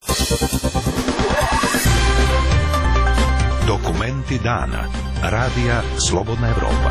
Dokumenti dana. Radija Slobodna Evropa.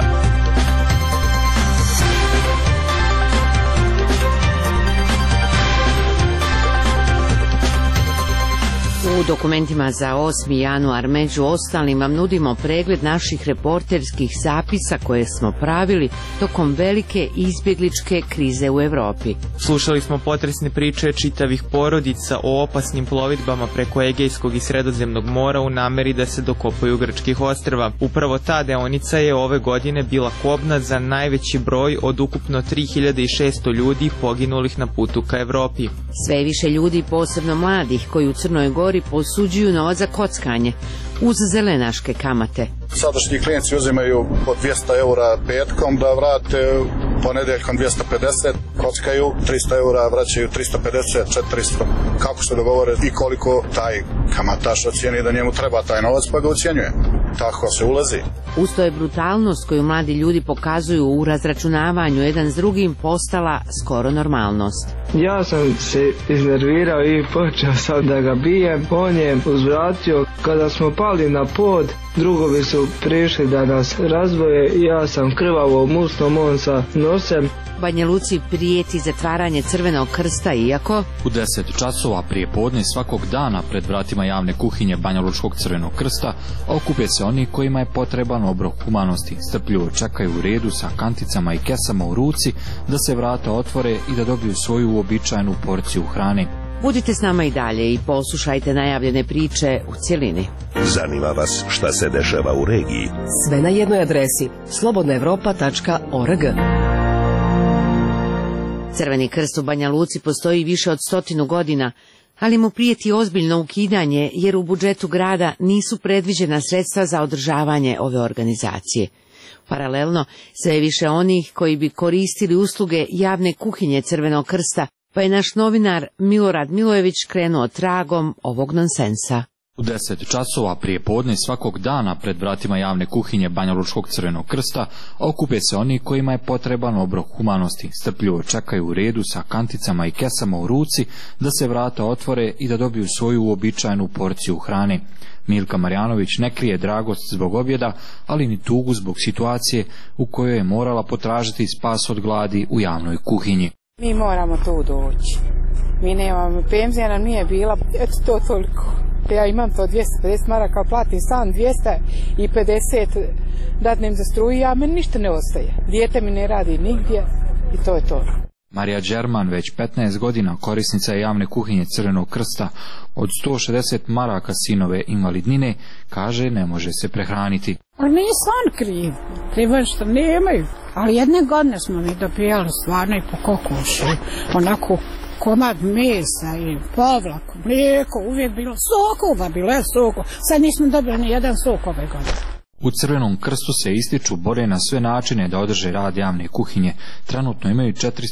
U dokumentima za 8. januar među ostalim vam nudimo pregled naših reporterskih zapisa koje smo pravili tokom velike izbjegličke krize u Evropi. Slušali smo potresne priče čitavih porodica o opasnim plovidbama preko Egejskog i Sredozemnog mora u nameri da se dokopaju grčkih ostrva. Upravo ta deonica je ove godine bila kobna za najveći broj od ukupno 3600 ljudi poginulih na putu ka Evropi. Sve više ljudi, posebno mladih, koji u Crnoj Gori posuđuju novac za kockanje uz zelenaške kamate. Sadašnji klijenti uzimaju po 200 eura petkom da vrate, ponedeljkom 250, kockaju 300 eura, vraćaju 350, 400. Kako se dogovore i koliko taj kamataš ocijeni da njemu treba taj novac, pa ga ocjenjuje. Tako se ulazi. Uz to je brutalnost koju mladi ljudi pokazuju u razračunavanju jedan s drugim postala skoro normalnost. Ja sam se iznervirao i počeo sam da ga bijem. On je uzvratio. Kada smo pali na pod, drugovi su prišli da nas razboje i ja sam krvavo musnom, on sa nosem. Banja Luci prijeti zatvaranje Crvenog krsta, iako u 10 časova prije podne svakog dana pred vratima javne kuhinje Banjalučkog Crvenog krsta okupe se oni kojima je potreban obrok humanosti. Strpljivo čekaju u redu sa kanticama i kesama u ruci da se vrata otvore i da dobiju svoju uobičajenu porciju hrane. Budite s nama i dalje i poslušajte najavljene priče u cjelini. Zanima vas šta se dešava u regiji? Sve na jednoj adresi slobodnaevropa.org. Crveni krst u Banja Luci postoji više od 100 godina, ali mu prijeti ozbiljno ukidanje jer u budžetu grada nisu predviđena sredstva za održavanje ove organizacije. Paralelno, sve više onih koji bi koristili usluge javne kuhinje Crvenog krsta, pa je naš novinar Milorad Milojević krenuo tragom ovog nonsensa. U 10 časova prije podne svakog dana pred vratima javne kuhinje Banjalučkog Crvenog krsta okupe se oni kojima je potreban obrok humanosti. Strpljivo čekaju u redu sa kanticama i kesama u ruci da se vrata otvore i da dobiju svoju uobičajenu porciju hrane. Milka Marjanović ne krije dragost zbog objeda, ali ni tugu zbog situacije u kojoj je morala potražiti spas od gladi u javnoj kuhinji. Mi moramo tu doći. Mi nemamo, penzija nam nije bila, eto to toliko. Ja imam to 250 maraka, platim stan 250, dadnem za struju, a meni ništa ne ostaje. Dijete mi ne radi nigdje i to je to. Marija Đerman već 15 godina korisnica je javne kuhinje Crvenog krsta. Od 160 maraka sinove invalidnine, kaže, ne može se prehraniti. Ali nisu on kriv, krivo što nemaju. Ali jedne godine smo mi dopijali stvarno i po kokošu, onako komad mesa i povlak, mlijeko, uvijek bilo sokova, bilo je soko. Sad nismo dobili ni jedan sok ove godine. U Crvenom krstu se ističu, bore na sve načine da održe rad javne kuhinje. Trenutno imaju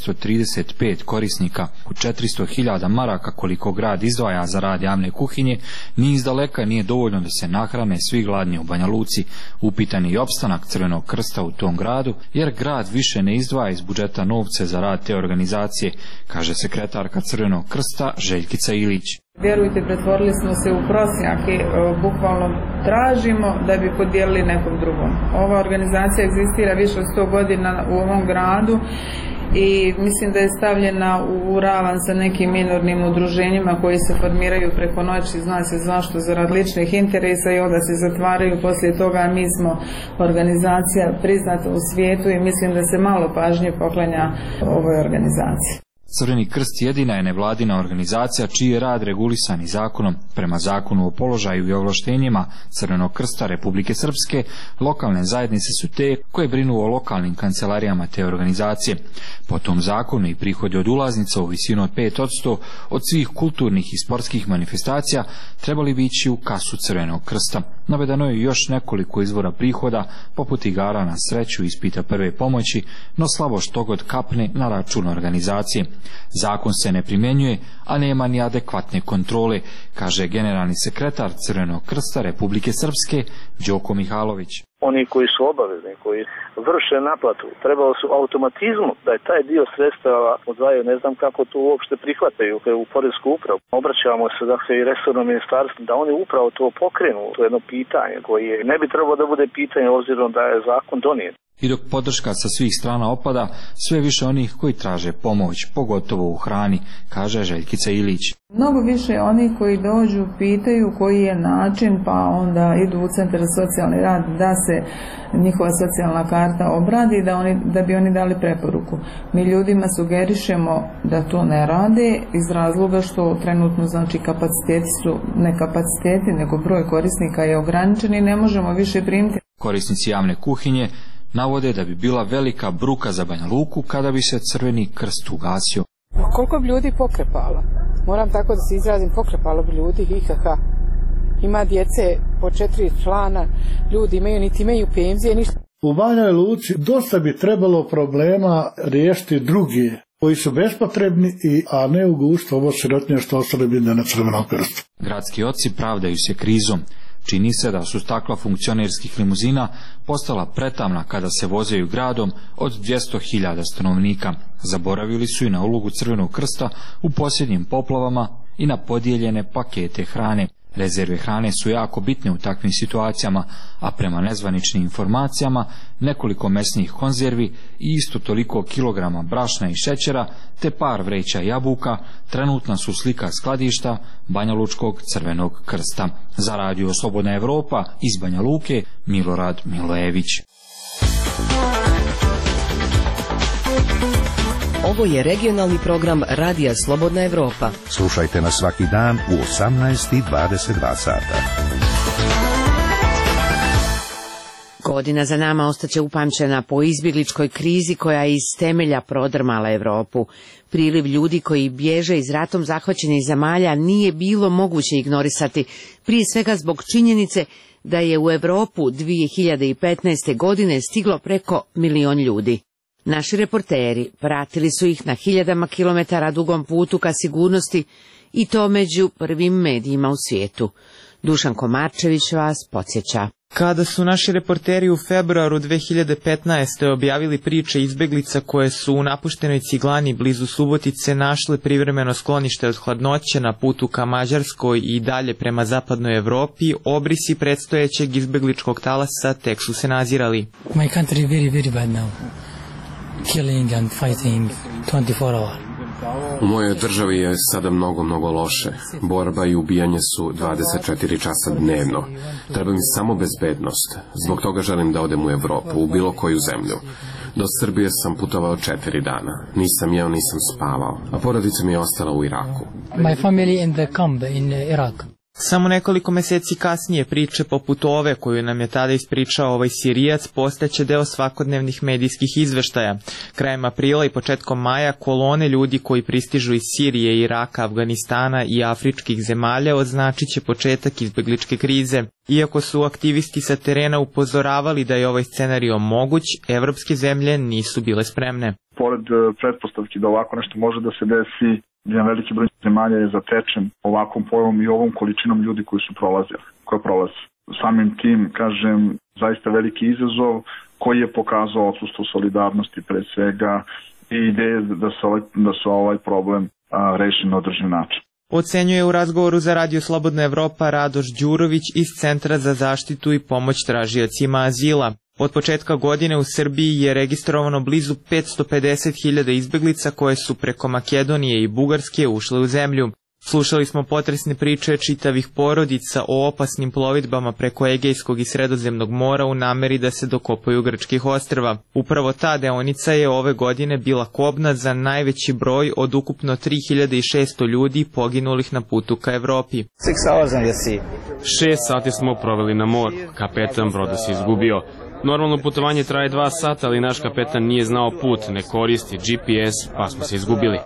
435 korisnika. U 400.000 maraka koliko grad izdvaja za rad javne kuhinje, ni izdaleka nije dovoljno da se nahrane svi gladni u Banja Luci. Upitan je opstanak Crvenog krsta u tom gradu, jer grad više ne izdvaja iz budžeta novce za rad te organizacije, kaže sekretarka Crvenog krsta Željkica Ilić. Vjerujte, pretvorili smo se u prosjake, bukvalno tražimo da bi podijelili nekom drugom. Ova organizacija egzistira više od 100 godina u ovom gradu i mislim da je stavljena u ravan sa nekim minornim udruženjima koji se formiraju preko noći, zna se zašto, zarad ličnih interesa i onda se zatvaraju poslije toga. Mi smo organizacija priznata u svijetu i mislim da se malo pažnje poklanja ovoj organizaciji. Crveni krst jedina je nevladina organizacija čiji je rad regulisan i zakonom. Prema zakonu o položaju i ovlaštenjima Crvenog krsta Republike Srpske, lokalne zajednice su te koje brinu o lokalnim kancelarijama te organizacije. Po tom zakonu i prihodi od ulaznica u visinu od 5% od svih kulturnih i sportskih manifestacija trebali bi ići u kasu Crvenog krsta. Navedeno je još nekoliko izvora prihoda, poput igara na sreću, ispita prve pomoći, no slabo što god kapne na račun organizacije. Zakon se ne primjenjuje, a nema ni adekvatne kontrole, kaže generalni sekretar Crvenog krsta Republike Srpske Đoko Mihalović. oni koji su obavezni, koji vrše naplatu, trebalo su automatizmu da je taj dio sredstava odvajaju, ne znam kako to uopšte prihvataju u poresku upravu. Obraćamo se dakle i resornom ministarstvu da oni upravo to pokrenu, to je jedno pitanje koje ne bi trebalo da bude pitanje obzirom da je zakon donijet. I dok podrška sa svih strana opada, sve više onih koji traže pomoć, pogotovo u hrani, kaže Željkica Ilić. Mnogo više onih koji dođu, pitaju koji je način, pa onda idu u centar za socijalni rad da se njihova socijalna karta obradi, da bi oni dali preporuku. Mi ljudima sugerišemo da to ne rade iz razloga što trenutno znači kapaciteti su ne kapaciteti, nego broj korisnika je ograničen i ne možemo više primiti. Korisnici javne kuhinje navode da bi bila velika bruka za Banja Luku kada bi se Crveni krst ugasio. Koliko bi ljudi pokrepalo? Moram tako da se izrazim, pokrepalo bi ljudi, ima djece po 4 člana, ljudi niti imaju penzije, ništa. U Banja Luci dosta bi trebalo problema riješiti drugi koji su bespotrebni, a ne ugušiti ovo sirotinje što ostale bi na Crvenom krstu. Gradski oci pravdaju se krizom. Čini se da su stakla funkcionerskih limuzina postala pretamna kada se vozaju gradom od 200.000 stanovnika. Zaboravili su i na ulogu Crvenog krsta u posljednjim poplavama i na podijeljene pakete hrane. Rezerve hrane su jako bitne u takvim situacijama, a prema nezvaničnim informacijama nekoliko mesnih konzervi i isto toliko kilograma brašna i šećera te par vreća jabuka trenutna su slika skladišta Banjalučkog Crvenog krsta. Za Radio Slobodna Evropa iz Banja Luke, Milorad Milojević. Ovo je regionalni program Radija Slobodna Evropa. Slušajte nas svaki dan u 18:22 sata. Godina za nama ostaće upamćena po izbjegličkoj krizi koja je iz temelja prodrmala Evropu. Priliv ljudi koji bježe iz ratom zahvaćenih zemalja nije bilo moguće ignorisati, prije svega zbog činjenice da je u Evropu 2015. godine stiglo preko 1 milion ljudi. Naši reporteri pratili su ih na hiljadama kilometara dugom putu ka sigurnosti i to među prvim medijima u svijetu. Dušan Komarčević vas podsjeća. Kada su naši reporteri u februaru 2015. objavili priče izbeglica koje su u napuštenoj Ciglani blizu Subotice našle privremeno sklonište od hladnoće na putu ka Mađarskoj i dalje prema zapadnoj Evropi, obrisi predstojećeg izbegličkog talasa tek su se nazirali. My country very, very bad now. Killing and fighting 24 hours. U mojoj državi je sada mnogo loše. Borba i ubijanje su 24 časa dnevno. Treba mi samo bezbednost. Zbog toga želim da odem u Evropu, u bilo koju zemlju. Do Srbije sam putovao 4 dana. Nisam jeo, nisam spavao. A porodica mi je ostala u Iraku. My family in the camp in Iraq. Samo nekoliko meseci kasnije priče poput ove koju nam je tada ispričao ovaj Sirijac postaće deo svakodnevnih medijskih izveštaja. Krajem aprila i početkom maja kolone ljudi koji pristižu iz Sirije, Iraka, Afganistana i afričkih zemalja označit će početak izbegličke krize. Iako su aktivisti sa terena upozoravali da je ovaj scenario moguć, evropske zemlje nisu bile spremne. Pored pretpostavki da ovako nešto može da se desi, jedan veliki broj zemalja je zatečen ovakvom pojavom i ovom količinom ljudi koji prolaze. Samim tim, kažem, zaista veliki izazov koji je pokazao odsustvo solidarnosti pre svega i ideje da se ovaj problem reši na održiv način. Ocenjuje u razgovoru za Radio Slobodna Evropa Radoš Đurović iz Centra za zaštitu i pomoć tražiocima azila. Od početka godine u Srbiji je registrovano blizu 550.000 izbeglica koje su preko Makedonije i Bugarske ušle u zemlju. Slušali smo potresne priče čitavih porodica o opasnim plovidbama preko Egejskog i Sredozemnog mora u nameri da se dokopaju grčkih ostrva. Upravo ta deonica je ove godine bila kobna za najveći broj od ukupno 3600 ljudi poginulih na putu ka Evropi. 6 sati smo proveli na moru, kapetan broda se izgubio. Normalno putovanje traje 2 sata, ali naš kapetan nije znao put, ne koristi GPS, pa smo se izgubili.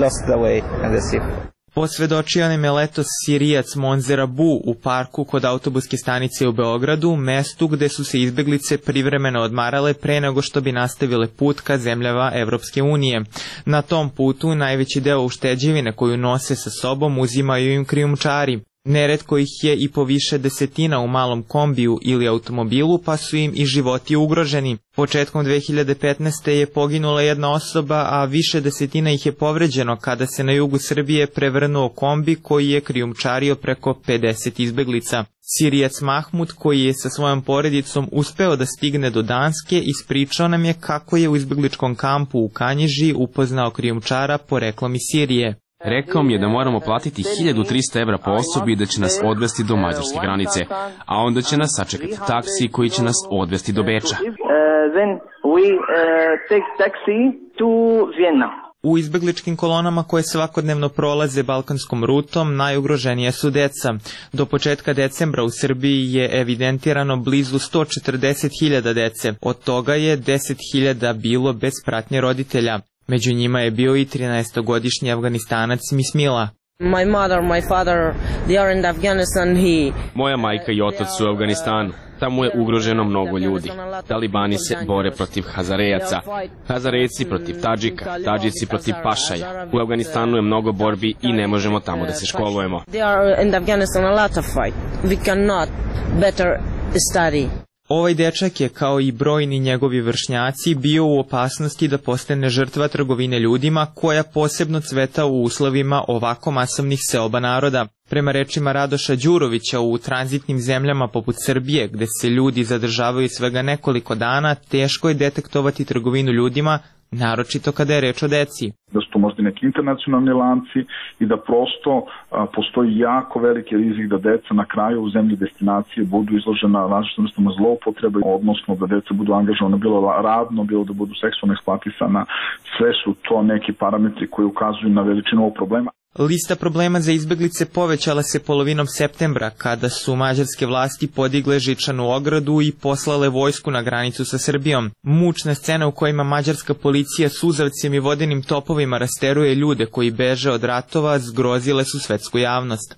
Posvedočio nam je letos Sirijac Monzer Abu u parku kod autobuske stanice u Beogradu, mestu gde su se izbeglice privremeno odmarale pre nego što bi nastavile put ka zemljama Evropske unije. Na tom putu najveći deo ušteđevine koju nose sa sobom uzimaju im krijumčari. Neretko ih je i po više desetina u malom kombiju ili automobilu, pa su im i životi ugroženi. Početkom 2015. je poginula jedna osoba, a više desetina ih je povređeno kada se na jugu Srbije prevrnuo kombi koji je krijumčario preko 50 izbeglica. Sirijac Mahmud, koji je sa svojom porodicom uspeo da stigne do Danske, ispričao nam je kako je u izbegličkom kampu u Kanjiži upoznao krijumčara poreklom iz Sirije. Rekao mi je da moramo platiti 1300 evra po osobi i da će nas odvesti do mađarske granice, a onda će nas sačekati taksi koji će nas odvesti do Beča. U izbegličkim kolonama koje svakodnevno prolaze balkanskom rutom najugroženija su deca. Do početka decembra u Srbiji je evidentirano blizu 140.000 dece, od toga je 10.000 bilo bez pratnje roditelja. Među njima je bio i 13-godišnji Afganistanac Mismila. Moja majka i otac su u Afganistanu. Tamo je ugroženo mnogo ljudi. Talibani se bore protiv Hazarejaca, Hazarejci protiv Tadžika, Tadžici protiv Pašaja. U Afganistanu je mnogo borbi i ne možemo tamo da se školujemo. Ovaj dečak je, kao i brojni njegovi vršnjaci, bio u opasnosti da postane žrtva trgovine ljudima, koja posebno cveta u uslovima ovako masovnih seoba naroda. Prema rečima Radoša Đurovića, u tranzitnim zemljama poput Srbije, gde se ljudi zadržavaju svega nekoliko dana, teško je detektovati trgovinu ljudima, naročito kada je reč o deci. Da su to možda neki internacionalni lanci i da prosto postoji jako veliki rizik da deca na kraju u zemlji destinacije budu izložena različitim vrstama zloupotrebe, odnosno da deca budu angažovana bilo radno, bilo da budu seksualno eksploatisana. Sve su to neki parametri koji ukazuju na veličinu ovog problema. Lista problema za izbeglice povećala se polovinom septembra, kada su mađarske vlasti podigle žičanu ogradu i poslale vojsku na granicu sa Srbijom. Mučne scene u kojima mađarska policija suzavcem i vodenim topovima rasteruje ljude koji beže od ratova zgrozile su svetsku javnost.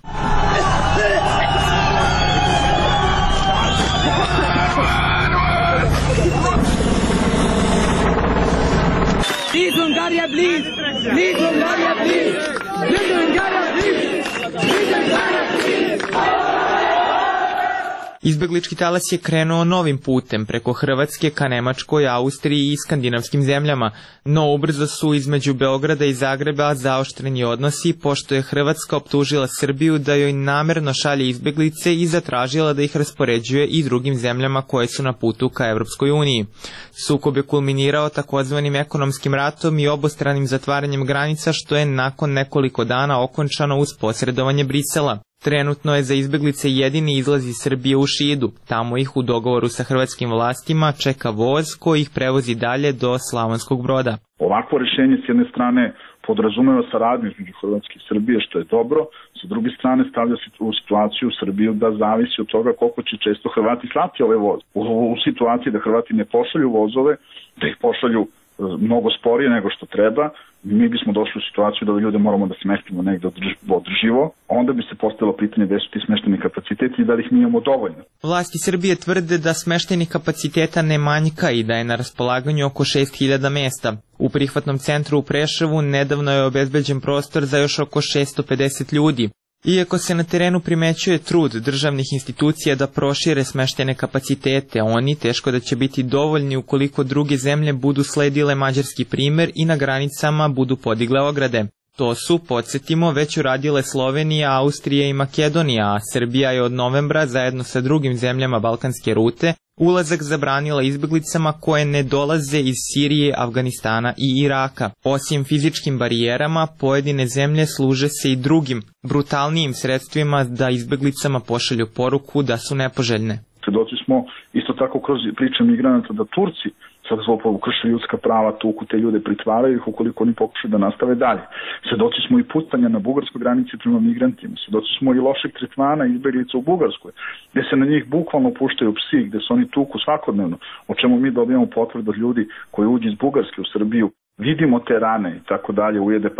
Izbeglički talas je krenuo novim putem preko Hrvatske ka Nemačkoj, Austriji i skandinavskim zemljama, no ubrzo su između Beograda i Zagreba zaoštreni odnosi, pošto je Hrvatska optužila Srbiju da joj namerno šalje izbeglice i zatražila da ih raspoređuje i drugim zemljama koje su na putu ka Evropskoj uniji. Sukob je kulminirao takozvanim ekonomskim ratom i obostranim zatvaranjem granica, što je nakon nekoliko dana okončano uz posredovanje Brisela. Trenutno je za izbeglice jedini izlaz iz Srbije u Šidu. Tamo ih u dogovoru sa hrvatskim vlastima čeka voz koji ih prevozi dalje do Slavonskog Broda. Ovakvo rješenje s jedne strane podrazumeva saradnju između Hrvatske i Srbije, što je dobro. Sa druge strane stavlja se u situaciju Srbiju da zavisi od toga koliko će često Hrvati slati ove voze. U situaciji da Hrvati ne pošalju vozove, da ih pošalju mnogo sporije nego što treba, mi bismo došli u situaciju da ljude moramo da smestimo negde održivo, onda bi se postavilo pitanje gde su ti smešteni kapaciteti i da li ih mi imamo dovoljno. Vlasti Srbije tvrde da smeštenih kapaciteta ne manjka i da je na raspolaganju oko 6.000 mesta. U prihvatnom centru u Preševu nedavno je obezbeđen prostor za još oko 650 ljudi. Iako se na terenu primećuje trud državnih institucija da prošire smeštene kapacitete, oni teško da će biti dovoljni ukoliko druge zemlje budu sledile mađarski primer i na granicama budu podigle ograde. To su, podsjetimo, već uradile Slovenija, Austrija i Makedonija, a Srbija je od novembra zajedno sa drugim zemljama balkanske rute ulazak zabranila izbeglicama koje ne dolaze iz Sirije, Afganistana i Iraka. Osim fizičkim barijerama, pojedine zemlje služe se i drugim, brutalnijim sredstvima da izbeglicama pošalju poruku da su nepoželjne. Svedoci smo isto tako kroz priče migranata da Turci sad zloporabu krše ljudska prava, tuku te ljude, pritvaraju ih ukoliko oni pokušaju da nastave dalje. Svedoci smo i putanja na bugarskoj granici prema migrantima, svedoci smo i lošeg tretmana izbeglica u Bugarskoj, gde se na njih bukvalno puštaju psi, gde se oni tuku svakodnevno, o čemu mi dobijamo potvrdu od ljudi koji uđu iz Bugarske u Srbiju. Vidimo te rane i tako dalje, ujede pasa.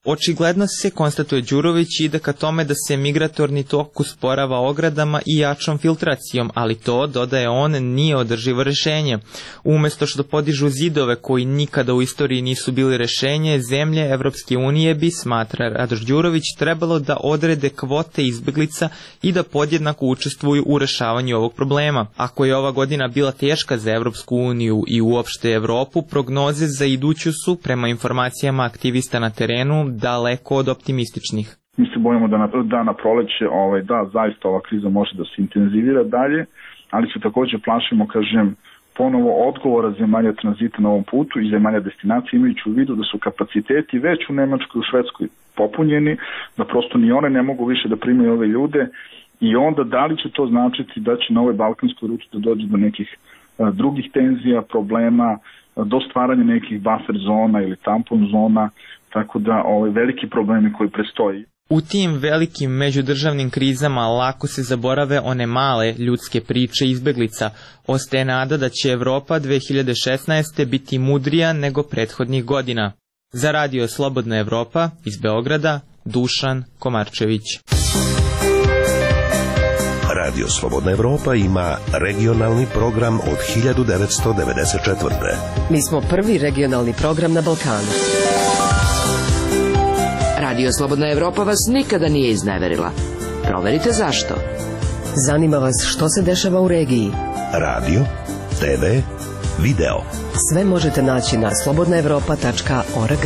Očigledno se, konstatuje Đurović, ide ka tome da se migratorni tok usporava ogradama i jačom filtracijom, ali to, dodaje on, nije održivo rešenje. Umesto što podižu zidove koji nikada u istoriji nisu bili rešenje, zemlje Evropske unije bi, smatra Radoš Đurović, trebalo da odrede kvote izbeglica i da podjednako učestvuju u rešavanju ovog problema. Ako je ova godina bila teška za Evropsku uniju i uopšte Evropu, prognoze za iduću su, prema informacijama aktivista na terenu, daleko od optimističnih. Mi se bojimo da na proleće, zaista ova kriza može da se intenzivira dalje, ali se takođe plašimo, ponovo odgovora zemalja tranzita na ovom putu i zemalja destinacije, imajući u vidu da su kapaciteti već u Nemačkoj i u Švedskoj popunjeni, da prosto ni one ne mogu više da primaju ove ljude i onda da li će to značiti da će na ovoj balkanskoj ruti da dođe do nekih drugih tenzija, problema, do stvaranja nekih buffer zona ili tampon zona, tako da veliki problemi koji prestoji. U tim velikim međudržavnim krizama lako se zaborave one male ljudske priče izbeglica. Ostaje nada da će Evropa 2016. biti mudrija nego prethodnih godina. Za Radio Slobodna Evropa iz Beograda, Dušan Komarčević. Radio Slobodna Evropa ima regionalni program od 1994. Mi smo prvi regionalni program na Balkanu. Radio Slobodna Evropa vas nikada nije izneverila. Proverite zašto. Zanima vas što se dešava u regiji. Radio, TV, video. Sve možete naći na slobodnaevropa.org.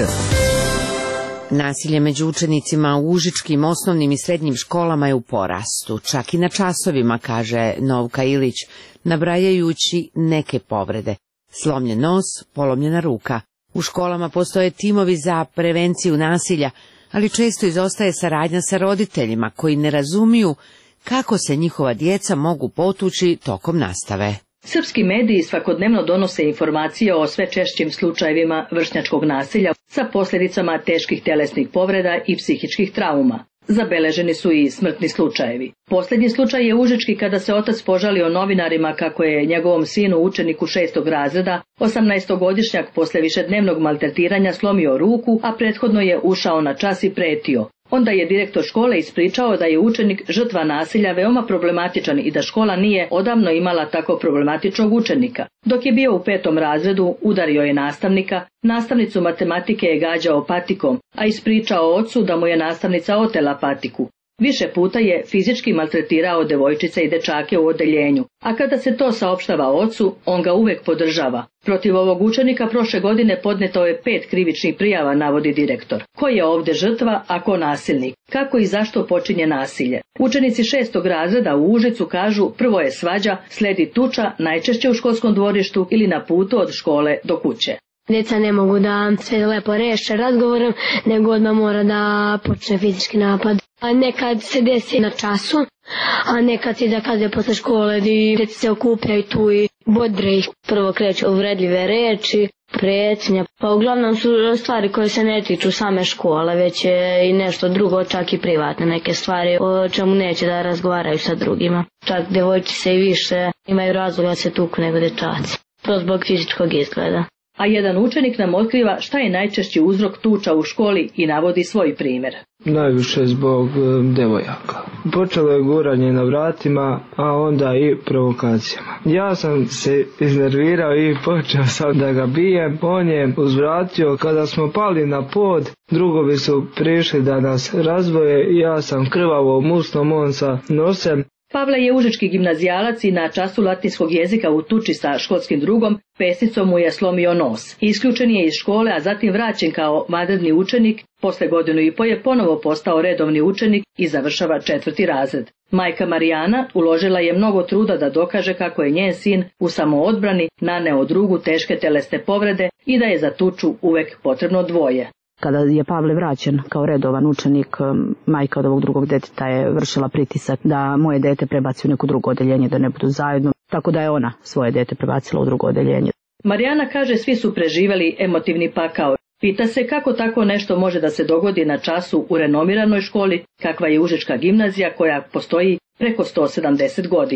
Nasilje među učenicima u užičkim osnovnim i srednjim školama je u porastu, čak i na časovima, kaže Novka Ilić, nabrajajući neke povrede. Slomljen nos, polomljena ruka. U školama postoje timovi za prevenciju nasilja, ali često izostaje saradnja sa roditeljima koji ne razumiju kako se njihova djeca mogu potući tokom nastave. Srpski mediji svakodnevno donose informacije o sve češćim slučajevima vršnjačkog nasilja sa posljedicama teških telesnih povreda i psihičkih trauma. Zabeleženi su i smrtni slučajevi. Posljednji slučaj je užički kada se otac požalio novinarima kako je njegovom sinu, učeniku 6. razreda, 18-godišnjak posle višednevnog maltretiranja slomio ruku, a prethodno je ušao na čas i pretio. Onda je direktor škole ispričao da je učenik žrtva nasilja veoma problematičan i da škola nije odavno imala tako problematičnog učenika. Dok je bio u 5. razredu, udario je nastavnika, nastavnicu matematike je gađao patikom, a ispričao ocu da mu je nastavnica otela patiku. Više puta je fizički maltretirao devojčice i dečake u odeljenju, a kada se to saopštava ocu, on ga uvek podržava. Protiv ovog učenika prošle godine podneto je 5 krivičnih prijava, navodi direktor. Ko je ovde žrtva, a ko nasilnik? Kako i zašto počinje nasilje? Učenici 6. razreda u Užicu kažu prvo je svađa, sledi tuča, najčešće u školskom dvorištu ili na putu od škole do kuće. Djeca ne mogu da sve lepo reše razgovorom, nego odmah mora da počne fizički napad. A nekad se desi na času, a nekad se zakaze posle škole gdje djeca se okupljaju tu i bodre ih. Prvo kreću uvredljive reči, pretnje, pa uglavnom su stvari koje se ne tiču same škole, već je i nešto drugo, čak i privatne neke stvari o čemu neće da razgovaraju sa drugima. Čak djevojčice i više imaju razloga da se tuku nego dječaci, to zbog fizičkog izgleda. A jedan učenik nam otkriva šta je najčešći uzrok tuča u školi i navodi svoj primjer. Najviše zbog devojaka. Počelo je guranje na vratima, a onda i provokacijama. Ja sam se iznervirao i počeo sam da ga bijem. On je uzvratio. Kada smo pali na pod, drugovi su prišli da nas razboje. Ja sam krvavo musnom, on sa nosem. Pavle je užički gimnazijalac i na času latinskog jezika u tuči sa školskim drugom pesnicom mu je slomio nos. Isključen je iz škole, a zatim vraćen kao vanredni učenik. Posle godinu i po je ponovo postao redovni učenik i završava 4. razred. Majka Marijana uložila je mnogo truda da dokaže kako je njen sin u samoodbrani naneo drugu teške telesne povrede i da je za tuču uvek potrebno dvoje. Kada je Pavle vraćen kao redovan učenik, majka od ovog drugog deteta je vršila pritisak da moje dete prebaci u neko drugo odeljenje, da ne budu zajedno, tako da je ona svoje dete prebacila u drugo odeljenje. Marijana kaže svi su preživjeli emotivni pakao. Pita se kako tako nešto može da se dogodi na času u renomiranoj školi, kakva je Užička gimnazija koja postoji preko 170 godina.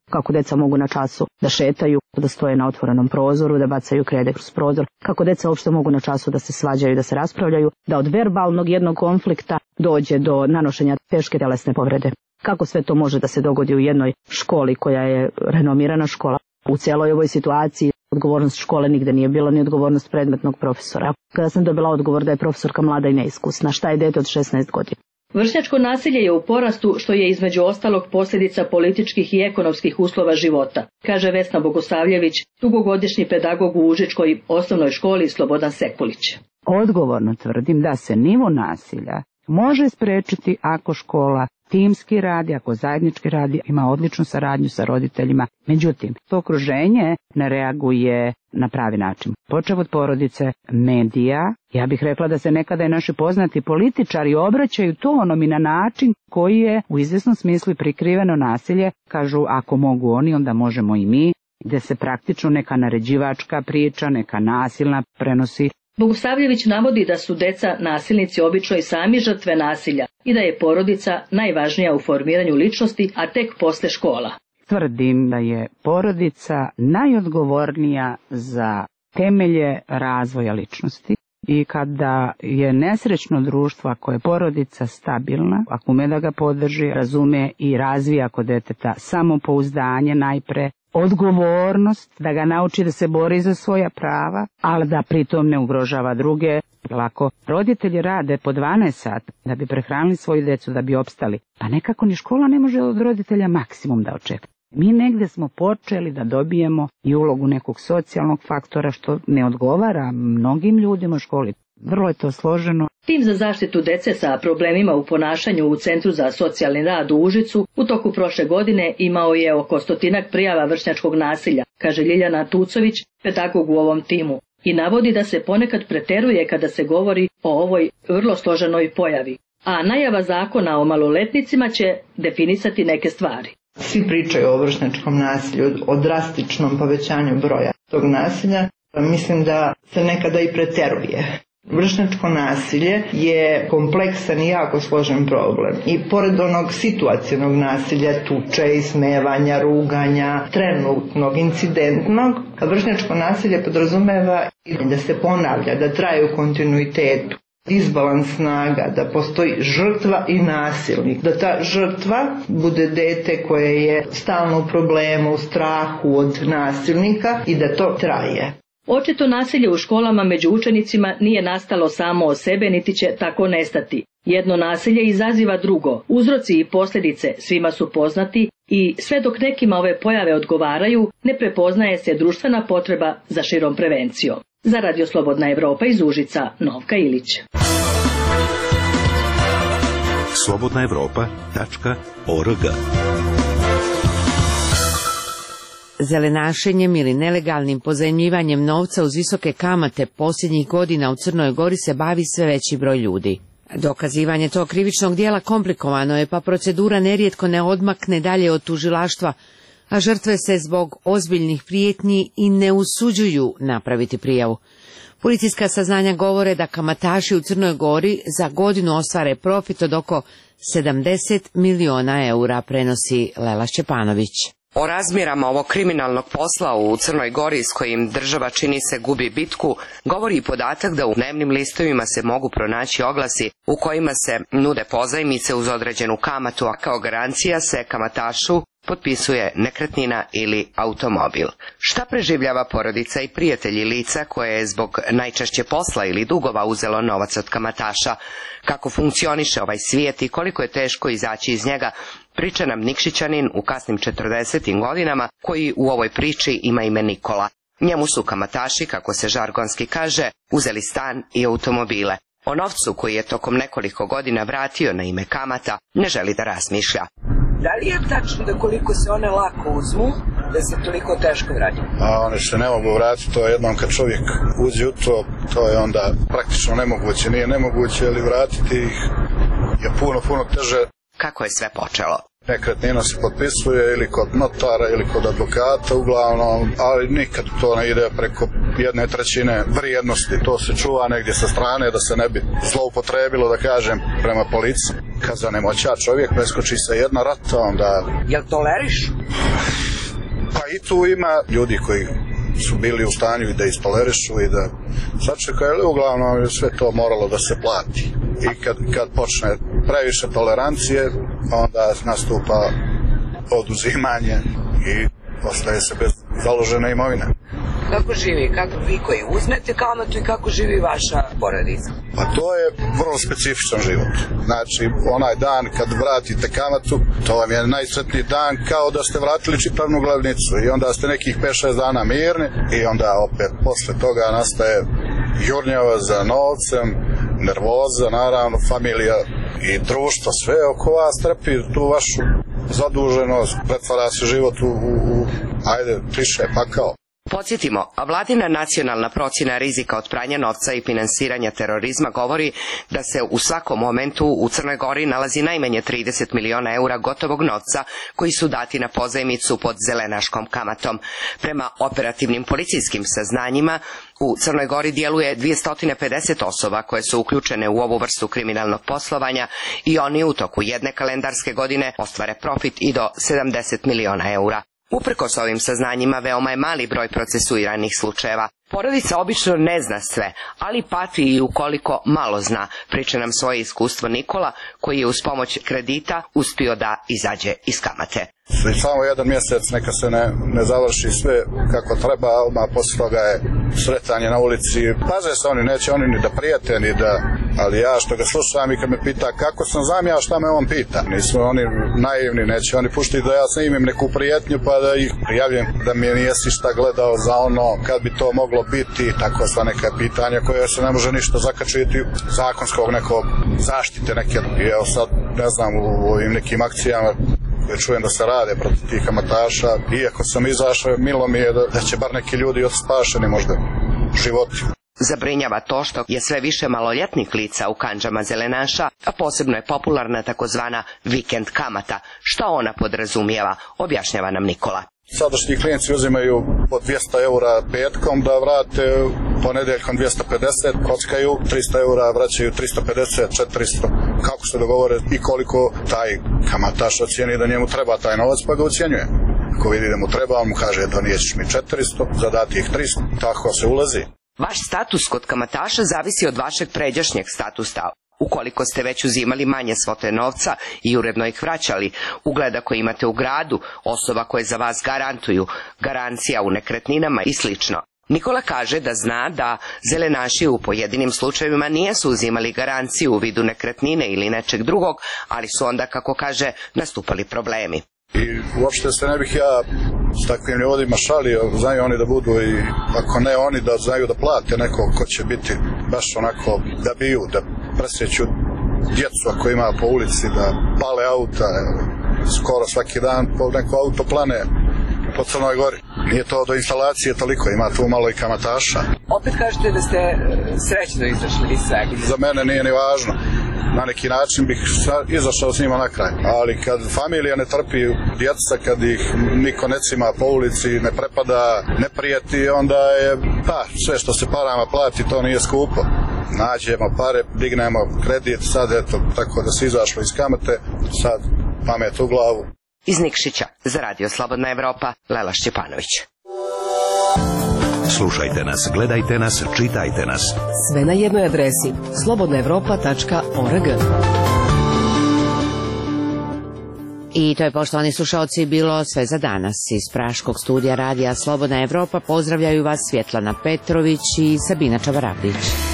kako deca mogu na času da šetaju, da stoje na otvorenom prozoru, da bacaju krede kroz prozor, kako deca uopšte mogu na času da se svađaju, da se raspravljaju, da od verbalnog jednog konflikta dođe do nanošenja teške telesne povrede. Kako sve to može da se dogodi u jednoj školi koja je renomirana škola? U celoj ovoj situaciji odgovornost škole nigde nije bila, ni odgovornost predmetnog profesora. Kada sam dobila odgovor da je profesorka mlada i neiskusna, šta je dete od 16 godina? Vršnjačko nasilje je u porastu, što je između ostalog posljedica političkih i ekonomskih uslova života, kaže Vesna Bogosavljević, dugogodišnji pedagog u Užičkoj osnovnoj školi Slobodan Sekulić. Odgovorno tvrdim da se nivo nasilja može sprečiti ako škola timski radi, ako zajednički radi, ima odličnu saradnju sa roditeljima. Međutim, to okruženje ne reaguje na pravi način. Počev od porodice, medija, ja bih rekla da se nekada i naši poznati političari obraćaju tonom i na način koji je u izvesnom smislu prikriveno nasilje. Kažu, ako mogu oni, onda možemo i mi, gde se praktično neka naređivačka priča, neka nasilna prenosi. Bogosavljević navodi da su deca nasilnici obično i sami žrtve nasilja i da je porodica najvažnija u formiranju ličnosti, a tek posle škola. Tvrdim da je porodica najodgovornija za temelje razvoja ličnosti i kada je nesrećno društvo, ako je porodica stabilna, ako ume da ga podrži, razume i razvija kod deteta samopouzdanje najpre, odgovornost, da ga nauči da se bori za svoja prava, ali da pritom ne ugrožava druge. Ako roditelji rade po 12 sati da bi prehranili svoju decu, da bi opstali, pa nekako ni škola ne može od roditelja maksimum da očeka. Mi negde smo počeli da dobijemo i ulogu nekog socijalnog faktora, što ne odgovara mnogim ljudima u školi. Vrlo je to složeno. Tim za zaštitu dece sa problemima u ponašanju u Centru za socijalni rad u Užicu u toku prošle godine imao je oko 100 prijava vršnjačkog nasilja, kaže Ljiljana Tucović, pedagog u ovom timu, i navodi da se ponekad preteruje kada se govori o ovoj vrlo složenoj pojavi. A najava zakona o maloletnicima će definisati neke stvari. Svi pričaju o vršnjačkom nasilju, o drastičnom povećanju broja tog nasilja. Mislim da se nekada i preteruje. Vršnjačko nasilje je kompleksan i jako složen problem. I pored onog situacionog nasilja, tuče, ismevanja, ruganja, trenutnog, incidentnog, vršnjačko nasilje podrazumeva i da se ponavlja, da traje u kontinuitetu. Disbalans snaga, da postoji žrtva i nasilnik, da ta žrtva bude dete koje je stalno u problemu, u strahu od nasilnika i da to traje. Očito nasilje u školama među učenicima nije nastalo samo od sebe, niti će tako nestati. Jedno nasilje izaziva drugo, uzroci i posljedice svima su poznati i sve dok nekima ove pojave odgovaraju, ne prepoznaje se društvena potreba za širom prevencijom. Za Radio Slobodna Evropa iz Užica, Novka Ilić. slobodnaevropa.org. Zelenašenjem ili nelegalnim pozajmljivanjem novca uz visoke kamate posljednjih godina u Crnoj Gori se bavi sve veći broj ljudi. Dokazivanje tog krivičnog dijela komplikovano je, pa procedura nerijetko ne odmakne dalje od tužilaštva, a žrtve se zbog ozbiljnih prijetnji i ne usuđuju napraviti prijavu. Policijska saznanja govore da kamataši u Crnoj Gori za godinu ostvare profit od oko 70 miliona eura, prenosi Lela Šćepanović. O razmjerama ovog kriminalnog posla u Crnoj Gori s kojim država čini se gubi bitku, govori i podatak da u dnevnim listovima se mogu pronaći oglasi u kojima se nude pozajmice uz određenu kamatu, a kao garancija se kamatašu potpisuje nekretnina ili automobil. Šta preživljava porodica i prijatelji lica koje je zbog najčešće posla ili dugova uzelo novac od kamataša? Kako funkcioniše ovaj svijet i koliko je teško izaći iz njega, priča nam Nikšićanin u kasnim 40. godinama, koji u ovoj priči ima ime Nikola. Njemu su kamataši, kako se žargonski kaže, uzeli stan i automobile. O novcu koji je tokom nekoliko godina vratio na ime kamata ne želi da razmišlja. Da li je tačno da koliko se one lako uzmu, da se toliko teško vrati? A one se ne mogu vratiti, to jednom kad čovjek uđe u to, to je onda praktično nemoguće. Nije nemoguće, ali vratiti ih je puno teže. Kako je sve počelo? Nekretnina se potpisuje ili kod notara ili kod advokata uglavnom, ali nikad to ne ide preko 1/3 vrijednosti. To se čuva negdje sa strane da se ne bi zloupotrebilo, da kažem, prema policiji. Kad zanemoća čovjek preskoči sa jedna rata, onda... Jel toleriš? Pa i tu ima ljudi koji su bili u stanju i da istolerišu i da sačekaju, ali uglavnom je sve to moralo da se plati. I kad počne previše tolerancije, onda nastupa oduzimanje i ostaje se bez založene imovine. Kako živi, kako vi koji uzmete kamatu i kako živi vaša porodica? Pa to je vrlo specifičan život. Znači, onaj dan kad vratite kamatu, to vam je najsretniji dan kao da ste vratili čitavnu glavnicu i onda ste nekih 5-6 dana mirni i onda opet posle toga nastaje jurnjava za novcem, nervoza, naravno, familija i društvo, sve oko vas trpi tu vašu zaduženost, pretvara se život u ajde, kliše, pakao. Podsjetimo, vladina nacionalna procjena rizika od pranja novca i finansiranja terorizma govori da se u svakom momentu u Crnoj Gori nalazi najmanje 30 miliona eura gotovog novca koji su dati na pozajmicu pod zelenaškom kamatom. Prema operativnim policijskim saznanjima, u Crnoj Gori djeluje 250 osoba koje su uključene u ovu vrstu kriminalnog poslovanja i oni u toku jedne kalendarske godine ostvare profit i do 70 miliona eura. Uprkos ovim saznanjima, veoma je mali broj procesuiranih slučajeva. Porodica obično ne zna sve, ali pati i ukoliko malo zna, priča nam svoje iskustvo Nikola, koji je uz pomoć kredita uspio da izađe iz kamate. Samo jedan mjesec neka se ne završi sve kako treba, a posle toga je sretanje na ulici. Paze se oni, neće oni ni da prijete, ni da... Ali ja što ga slušam i kad me pita kako sam znam ja šta me on pita. Nisu oni naivni, neće oni puštiti da ja snimim neku prijetnju pa da ih prijavljam da mi nisi šta gledao za ono, kad bi to moglo biti, tako sva neka pitanja koje se ne može ništa zakačiti zakonskog nekog zaštite neke. I evo sad, ne znam, u ovim nekim akcijama čujem da se rade protiv tih kamataša. Iako sam izašao, milo mi je da će bar neki ljudi spašeni možda životi. Zabrinjava to što je sve više maloljetnih lica u kandžama zelenaša, a posebno je popularna takozvana vikend kamata. Šta ona podrazumijeva, objašnjava nam Nikola. Sadašnji klijenti uzimaju po 200 eura petkom da vrate ponedeljkom 250, kockaju 300 eura, vraćaju 350, 400, kako se dogovore i koliko taj kamataš ocijeni da njemu treba taj novac, pa ga ocjenjuje. Ako vidi da mu treba, on mu kaže donijećeš mi 400, zadati ih 300, tako se ulazi. Vaš status kod kamataša zavisi od vašeg pređašnjeg statusa. Ukoliko ste već uzimali manje svote novca i uredno ih vraćali, ugleda koje imate u gradu, osoba koje za vas garantuju, garancija u nekretninama i slično. Nikola kaže da zna da zelenaši u pojedinim slučajevima nijesu uzimali garanciju u vidu nekretnine ili nečeg drugog, ali su onda, kako kaže, nastupali problemi. I uopšte se ne bih ja s takvim ljudima šalio, znaju oni da budu i ako ne oni da znaju da plate nekog ko će biti baš onako da biju, da presjeću djecu ako ima po ulici, da pale auta, skoro svaki dan po neko auto plane po Crnoj Gori. Nije to do instalacije toliko, ima tu malo i kamataša. Opet kažete da ste srećno izašli iz svega. Za mene nije ni važno. Na neki način bih izašao s njima na kraj. Ali kad familija ne trpi djeca, kad ih niko ne cima po ulici, ne prepada, ne prijeti, onda je sve što se parama plati, to nije skupo. Nađemo pare, dignemo kredit, sad eto, tako da se izašlo iz kamate, sad pamet u glavu. Iz Nikšića, za Radio Slobodna Evropa, Lela Šćepanović. Slušajte nas, gledajte nas, čitajte nas. Sve na jednoj adresi slobodnaevropa.org. I to je, poštovani slušalci, bilo sve za danas. Iz praškog studija Radija Slobodna Evropa pozdravljaju vas Svjetlana Petrović i Sabina Čavarapić.